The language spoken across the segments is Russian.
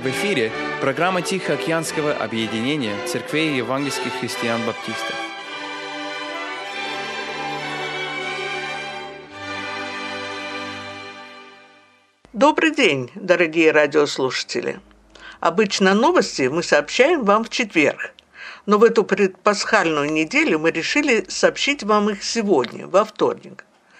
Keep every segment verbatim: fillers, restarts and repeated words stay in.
В эфире программа Тихоокеанского объединения церквей евангельских христиан-баптистов. Добрый день, дорогие радиослушатели! Обычно новости мы сообщаем вам в четверг, но в эту предпасхальную неделю мы решили сообщить вам их сегодня, во вторник.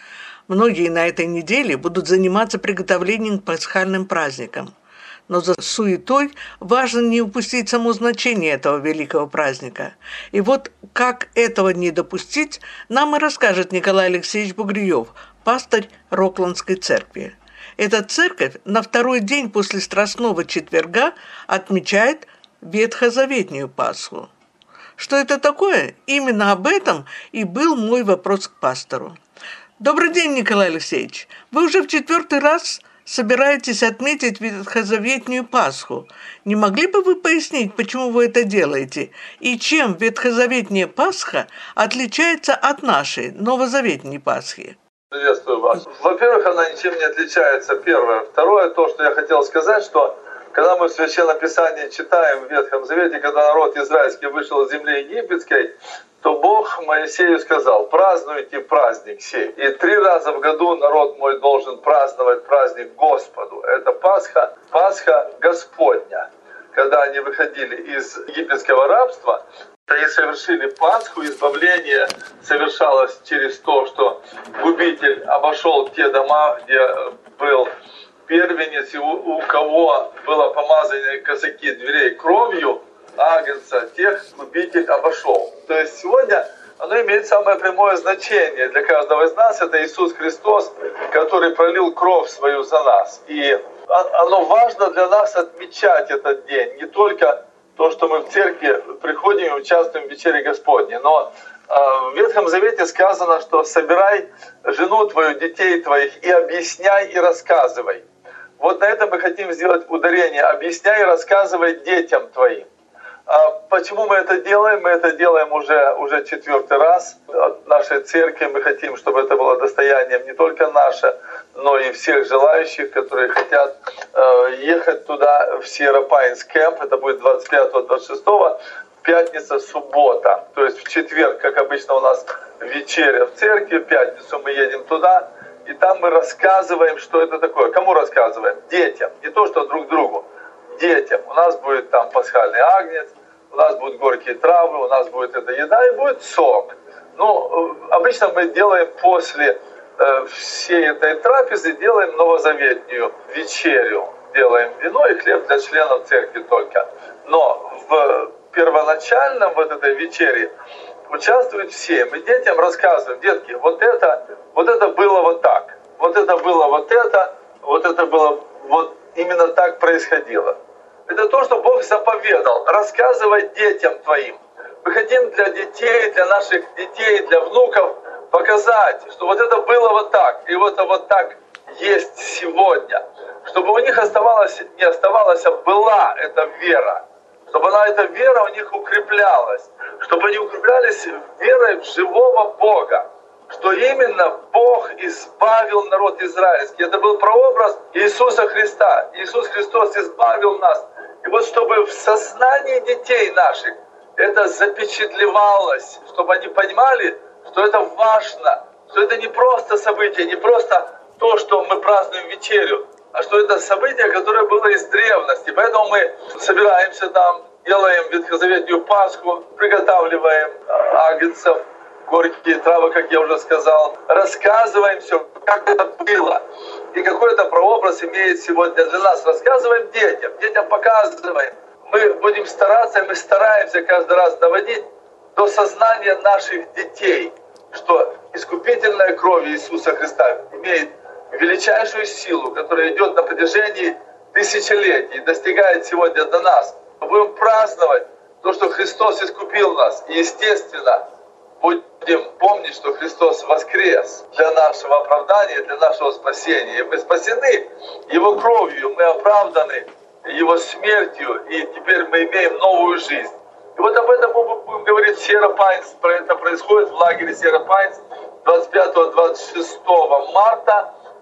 Многие на этой неделе будут заниматься приготовлением к пасхальным праздникам, но за суетой важно не упустить само значение этого великого праздника. И вот как этого не допустить, нам и расскажет Николай Алексеевич Бугриев, пастырь Рокландской церкви. Эта церковь на второй день после Страстного четверга отмечает Ветхозаветную Пасху. Что это такое? Именно об этом и был мой вопрос к пастору. Добрый день, Николай Алексеевич. Вы уже в четвертый раз собираетесь отметить Ветхозаветную Пасху. Не могли бы вы пояснить, почему вы это делаете? И чем Ветхозаветная Пасха отличается от нашей Новозаветной Пасхи? Приветствую вас. Во-первых, она ничем не отличается, первое. Второе, то, что я хотел сказать, что когда мы в Священном Писании читаем в Ветхом Завете, когда народ израильский вышел из земли египетской, то Бог Моисею сказал: празднуйте праздник сей. И три раза в году народ мой должен праздновать праздник Господу. Это Пасха, Пасха Господня. Когда они выходили из египетского рабства, и совершили Пасху, избавление совершалось через то, что губитель обошел те дома, где был первенец, и у, у кого было помазание косяки дверей кровью агнца, тех губитель обошел. То есть сегодня оно имеет самое прямое значение для каждого из нас. Это Иисус Христос, который пролил кровь свою за нас. И оно важно для нас отмечать этот день. Не только то, что мы в церкви приходим и участвуем в вечере Господней, но в Ветхом Завете сказано, что собирай жену твою, детей твоих и объясняй и рассказывай. Вот на этом мы хотим сделать ударение. Объясняй и рассказывай детям твоим. А почему мы это делаем? Мы это делаем уже, уже четвертый раз от нашей церкви. Мы хотим, чтобы это было достоянием не только наше, но и всех желающих, которые хотят э, ехать туда, в Sierra Pines Camp. Это будет двадцать пятого — двадцать шестого, пятница, суббота. То есть в четверг, как обычно у нас вечеря в церкви, в пятницу мы едем туда, и там мы рассказываем, что это такое. Кому рассказываем? Детям. Не то, что друг другу. Детям. У нас будет там пасхальный агнец, у нас будут горькие травы, у нас будет эта еда и будет сок. Ну, обычно мы делаем после э, всей этой трапезы, делаем новозаветную вечерю. Делаем вино и хлеб для членов церкви только. Но в первоначальном вот этой вечере участвуют все. Мы детям рассказываем: детки, вот это, вот это было вот так, вот это было вот это, вот это было вот именно так происходило. Это то, что Бог заповедал. Рассказывай детям твоим. Мы хотим для детей, для наших детей, для внуков показать, что вот это было вот так, и вот это вот так есть сегодня. Чтобы у них оставалось, не оставалось, а была эта вера. Чтобы она, эта вера у них укреплялась. Чтобы они укреплялись верой в живого Бога. Что именно Бог избавил народ израильский. Это был прообраз Иисуса Христа. Иисус Христос избавил нас. И вот чтобы в сознании детей наших это запечатлевалось, чтобы они понимали, что это важно, что это не просто событие, не просто то, что мы празднуем вечерю, а что это событие, которое было из древности. Поэтому мы собираемся там, делаем Ветхозаветную Пасху, приготавливаем агнцев, горькие травы, как я уже сказал, рассказываем все, как это было. И какой это прообраз имеет сегодня для нас. Рассказываем детям, детям показываем. Мы будем стараться, и мы стараемся каждый раз доводить до сознания наших детей, что искупительная кровь Иисуса Христа имеет величайшую силу, которая идет на протяжении тысячелетий, достигает сегодня до нас. Мы будем праздновать то, что Христос искупил нас. И, естественно, будем помнить, что Христос воскрес для нашего оправдания, для нашего спасения. И мы спасены Его кровью, мы оправданы Его смертью, и теперь мы имеем новую жизнь. И вот об этом мы будем говорить в Sierra Pines. Это происходит в лагере Sierra Pines двадцать пятого — двадцать шестого марта.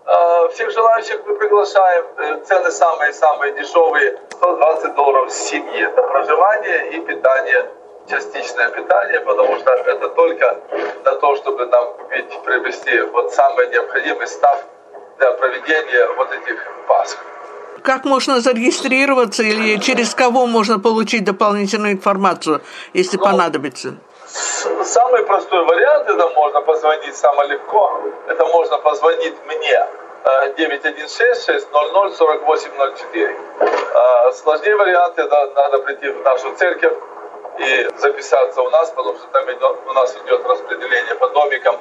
Всех желающих мы приглашаем. Цены самые-самые дешевые. сто двадцать долларов с семьи. Это проживание и питание, частичное питание, потому что это только для того, чтобы нам купить, приобрести вот самый необходимый став для проведения вот этих Пасх. Как можно зарегистрироваться или через кого можно получить дополнительную информацию, если ну, понадобится? Самый простой вариант, это можно позвонить самое легко, это можно позвонить мне девять один шесть шесть ноль ноль сорок восемь ноль четыре. Сложнее вариант, это надо прийти в нашу церковь и записаться у нас, потому что там идет, у нас идет распределение по домикам.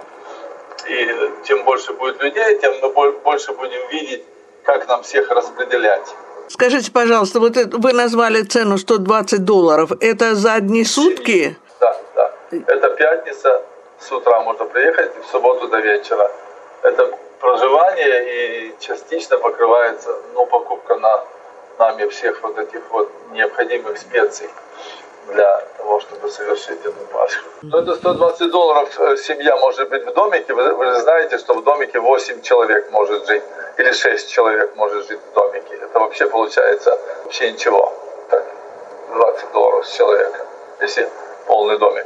И чем больше будет людей, тем мы больше будем видеть, как нам всех распределять. Скажите, пожалуйста, вот вы назвали цену сто двадцать долларов. Это за одни сутки? Да, да. Это пятница, с утра можно приехать, в субботу до вечера. Это проживание и частично покрывается, ну, покупка на нами всех вот этих вот необходимых специй для того, чтобы совершить эту Пасху. Но это сто двадцать долларов семья может быть в домике. Вы, вы же знаете, что в домике восемь человек может жить, или шесть человек может жить в домике. Это вообще получается вообще ничего. Так, двадцать долларов с человека, если полный домик.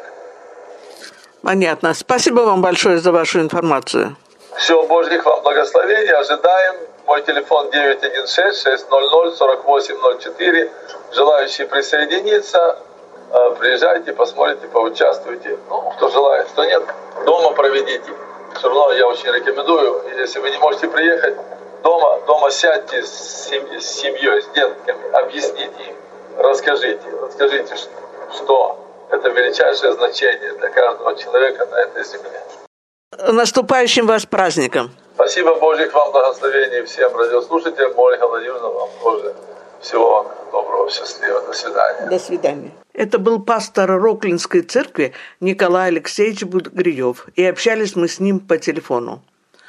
Понятно. Спасибо вам большое за вашу информацию. Всего Божьих вам благословений. Ожидаем. Мой телефон девять один шесть шесть ноль ноль сорок восемь ноль четыре. Желающие присоединиться, приезжайте, посмотрите, поучаствуйте. Ну, кто желает, кто нет, дома проведите. Все равно я очень рекомендую, если вы не можете приехать, дома, дома сядьте с семьей, с семьей, с детками, объясните им, расскажите, расскажите, что это величайшее значение для каждого человека на этой земле. Наступающим вас праздником! Спасибо, Божьих вам благословений всем радиослушателям. Ольга Владимировна, вам тоже всего вам доброго, счастливого. До свидания. До свидания. Это был пастор Роклинской церкви Николай Алексеевич Будгриев, и общались мы с ним по телефону.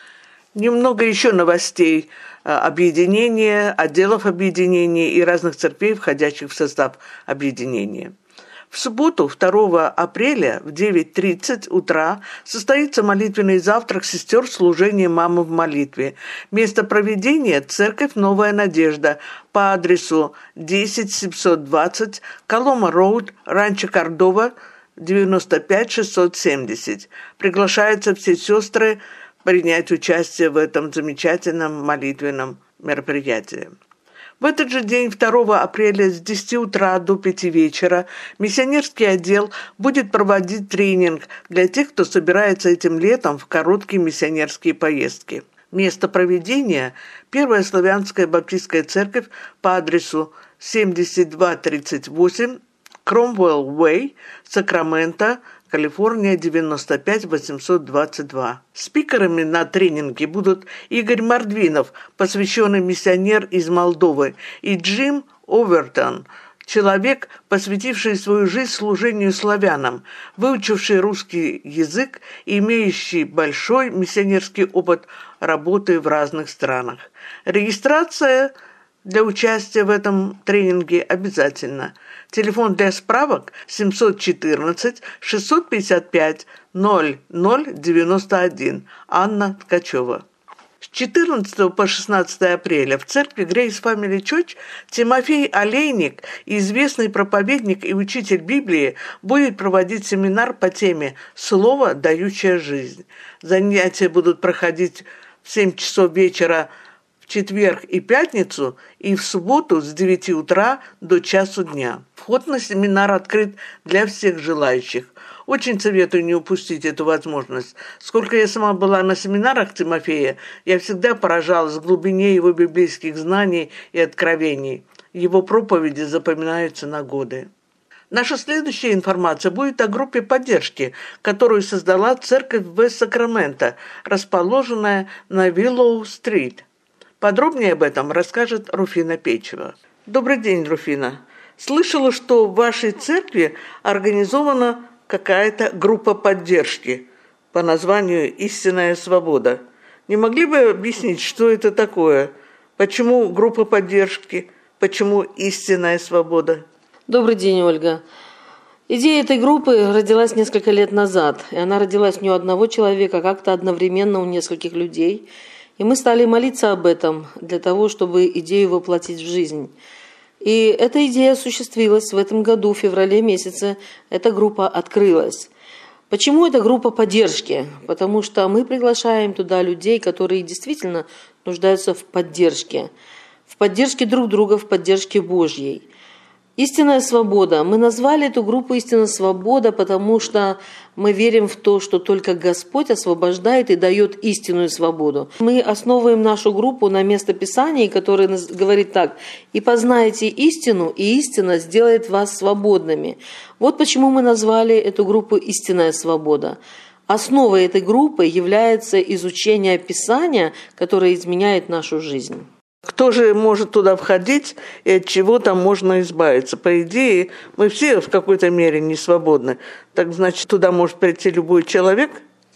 Немного еще новостей объединения, отделов объединения и разных церквей, входящих в состав объединения. В субботу, второго апреля в девять тридцать утра состоится молитвенный завтрак сестер служения «Мамы в молитве». Место проведения – церковь «Новая надежда» по адресу десять семьсот двадцать Колома Роуд, Ранчо Кордова, девяносто пять шестьсот семьдесят. Приглашаются все сестры принять участие в этом замечательном молитвенном мероприятии. В этот же день, второго апреля, с десяти утра до пяти вечера, миссионерский отдел будет проводить тренинг для тех, кто собирается этим летом в короткие миссионерские поездки. Место проведения – Первая славянская баптистская церковь по адресу семьдесят два тридцать восемь Кромвелл Уэй, Сакраменто, Калифорния, девяносто пять восемьсот двадцать два. Спикерами на тренинге будут Игорь Мордвинов, посвященный миссионер из Молдовы, и Джим Овертон, человек, посвятивший свою жизнь служению славянам, выучивший русский язык и имеющий большой миссионерский опыт работы в разных странах. Регистрация для участия в этом тренинге обязательно. Телефон для справок семь один четыре шесть пять пять ноль ноль девяносто один. Анна Ткачева. С четырнадцатого по шестнадцатое апреля в церкви Grace Family Church Тимофей Олейник, известный проповедник и учитель Библии, будет проводить семинар по теме «Слово, дающее жизнь». Занятия будут проходить в семь часов вечера в четверг и пятницу, и в субботу с девяти утра до часу дня. Вход на семинар открыт для всех желающих. Очень советую не упустить эту возможность. Сколько я сама была на семинарах Тимофея, я всегда поражалась глубине его библейских знаний и откровений. Его проповеди запоминаются на годы. Наша следующая информация будет о группе поддержки, которую создала церковь в Сакраменто, расположенная на Виллоу-стрит. Подробнее об этом расскажет Руфина Печева. Добрый день, Руфина. Слышала, что в вашей церкви организована какая-то группа поддержки по названию «Истинная свобода». Не могли бы объяснить, что это такое? Почему группа поддержки? Почему «Истинная свобода»? Добрый день, Ольга. Идея этой группы родилась несколько лет назад, и она родилась не у одного человека, а как-то одновременно у нескольких людей. И мы стали молиться об этом для того, чтобы идею воплотить в жизнь. И эта идея осуществилась в этом году, в феврале месяце. Эта группа открылась. Почему это группа поддержки? Потому что мы приглашаем туда людей, которые действительно нуждаются в поддержке. В поддержке друг друга, в поддержке Божьей. Истинная свобода. Мы назвали эту группу «Истинная свобода», потому что мы верим в то, что только Господь освобождает и дает истинную свободу. Мы основываем нашу группу на местописании, которое говорит так: «И познаете истину, и истина сделает вас свободными». Вот почему мы назвали эту группу «Истинная свобода». Основой этой группы является изучение Писания, которое изменяет нашу жизнь. Кто же может туда входить и от чего там можно избавиться? По идее, мы все в какой-то мере не свободны. Так значит, туда может прийти любой человек?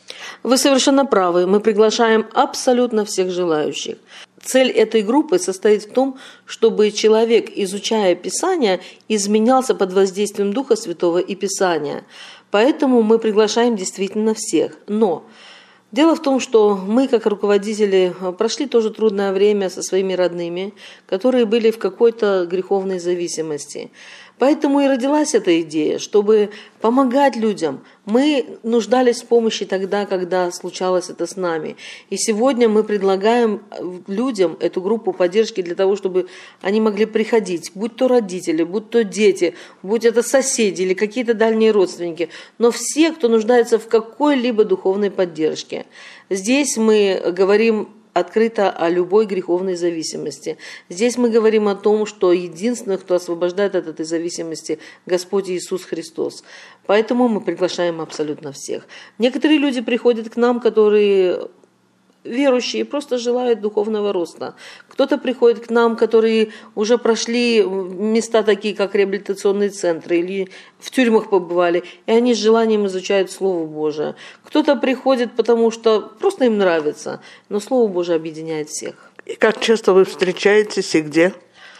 Вы совершенно правы. Мы приглашаем абсолютно всех желающих. Цель этой группы состоит в том, чтобы человек, изучая Писание, изменялся под воздействием Духа Святого и Писания. Поэтому мы приглашаем действительно всех. Но дело в том, что мы, как руководители, прошли тоже трудное время со своими родными, которые были в какой-то греховной зависимости. Поэтому и родилась эта идея, чтобы помогать людям. Мы нуждались в помощи тогда, когда случалось это с нами. И сегодня мы предлагаем людям эту группу поддержки для того, чтобы они могли приходить, будь то родители, будь то дети, будь это соседи или какие-то дальние родственники, но все, кто нуждается в какой-либо духовной поддержке. Здесь мы говорим открыто о любой греховной зависимости. Здесь мы говорим о том, что единственный, кто освобождает от этой зависимости, Господь Иисус Христос. Поэтому мы приглашаем абсолютно всех. Некоторые люди приходят к нам, которые верующие, просто желают духовного роста. Кто-то приходит к нам, которые уже прошли места такие, как реабилитационные центры, или в тюрьмах побывали, и они с желанием изучают Слово Божие. Кто-то приходит, потому что просто им нравится, но Слово Божие объединяет всех. И как часто вы встречаетесь и где?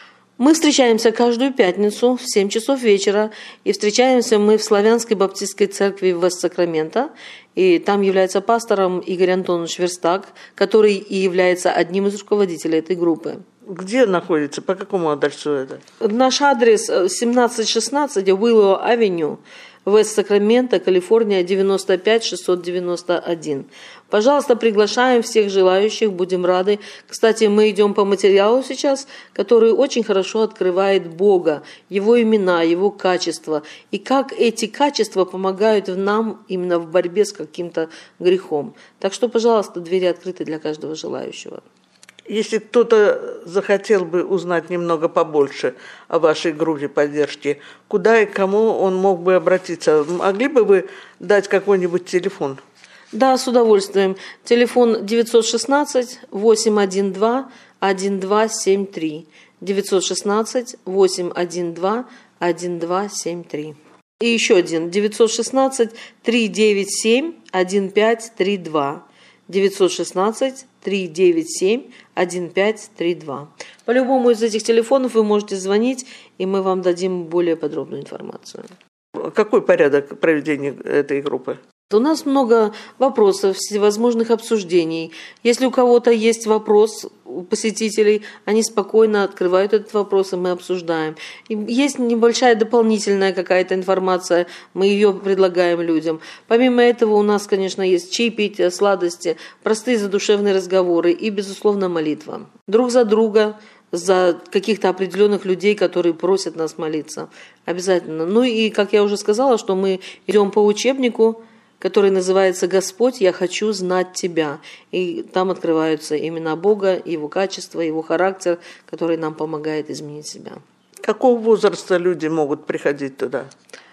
Мы встречаемся каждую пятницу в семь часов вечера, и встречаемся мы в Славянской Баптистской церкви в Вест-Сакраменто, и там является пастором Игорь Антонович Верстак, который и является одним из руководителей этой группы. Где находится? По какому адресу это? Наш адрес семнадцать шестнадцать Уиллоу-авеню, Вест-Сакраменто, Калифорния, девяносто пять шестьсот девяносто один. Пожалуйста, приглашаем всех желающих, будем рады. Кстати, мы идем по материалу сейчас, который очень хорошо открывает Бога, Его имена, Его качества, и как эти качества помогают нам именно в борьбе с каким-то грехом. Так что, пожалуйста, двери открыты для каждого желающего. Если кто-то захотел бы узнать немного побольше о вашей группе поддержки, куда и кому он мог бы обратиться? Могли бы вы дать какой-нибудь телефон? Да, с удовольствием. Телефон девятьсот шестнадцать восемьсот двенадцать один два семь три. девятьсот шестнадцать восемьсот двенадцать один два семь три. И еще один. девятьсот шестнадцать триста девяносто семь одиннадцать пять тридцать два. девятьсот шестнадцать триста девяносто семь одиннадцать пять тридцать два. По любому из этих телефонов вы можете звонить, и мы вам дадим более подробную информацию. Какой порядок проведения этой группы? У нас много вопросов, всевозможных обсуждений. Если у кого-то есть вопрос у посетителей, они спокойно открывают этот вопрос, и мы обсуждаем. И есть небольшая дополнительная какая-то информация, мы ее предлагаем людям. Помимо этого у нас, конечно, есть чаепитие, сладости, простые задушевные разговоры и, безусловно, молитва. Друг за друга, за каких-то определенных людей, которые просят нас молиться. Обязательно. Ну и, как я уже сказала, что мы идем по учебнику, который называется «Господь, я хочу знать Тебя». И там открываются имена Бога, Его качества, Его характер, который нам помогает изменить себя. Какого возраста люди могут приходить туда?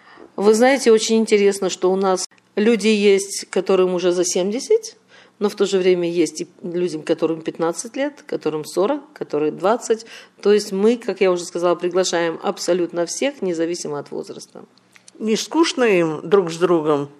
Вы знаете, очень интересно, что у нас люди есть, которым уже за семьдесят, но в то же время есть и людям, которым пятнадцать лет, которым сорок, которым двадцать. То есть мы, как я уже сказала, приглашаем абсолютно всех, независимо от возраста. Не скучно им друг с другом?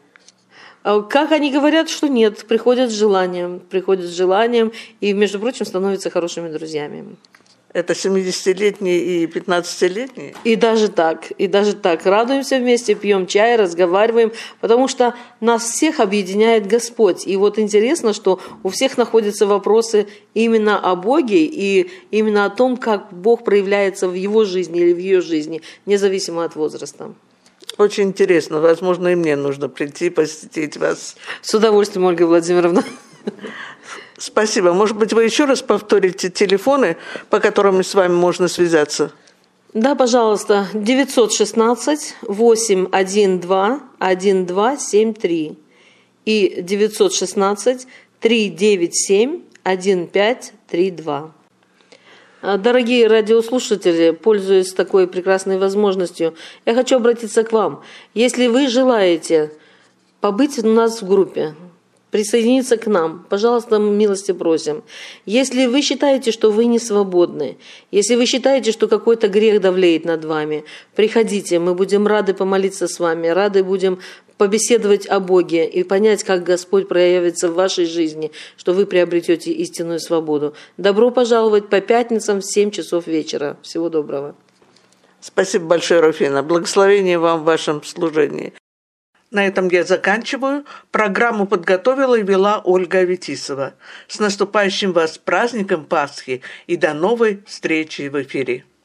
Как они говорят, что нет, приходят с желанием, приходят с желанием и, между прочим, становятся хорошими друзьями. Это семидесятилетние и пятнадцатилетние? И даже так, и даже так. Радуемся вместе, пьем чай, разговариваем, потому что нас всех объединяет Господь. И вот интересно, что у всех находятся вопросы именно о Боге и именно о том, как Бог проявляется в его жизни или в ее жизни, независимо от возраста. Очень интересно. Возможно, и мне нужно прийти посетить вас. С удовольствием, Ольга Владимировна. Спасибо. Может быть, вы еще раз повторите телефоны, по которым с вами можно связаться? Да, пожалуйста. девятьсот шестнадцать восемь один два один два семь три и девятьсот шестнадцать три девять семь один пять три два. Дорогие радиослушатели, пользуясь такой прекрасной возможностью, я хочу обратиться к вам. Если вы желаете побыть у нас в группе, присоединиться к нам, пожалуйста, милости просим. Если вы считаете, что вы не свободны, если вы считаете, что какой-то грех давлеет над вами, приходите, мы будем рады помолиться с вами, рады будем побеседовать о Боге и понять, как Господь проявится в вашей жизни, что вы приобретете истинную свободу. Добро пожаловать по пятницам в семь часов вечера. Всего доброго. Спасибо большое, Руфина. Благословение вам в вашем служении. На этом я заканчиваю. Программу подготовила и вела Ольга Аветисова. С наступающим вас праздником Пасхи и до новой встречи в эфире.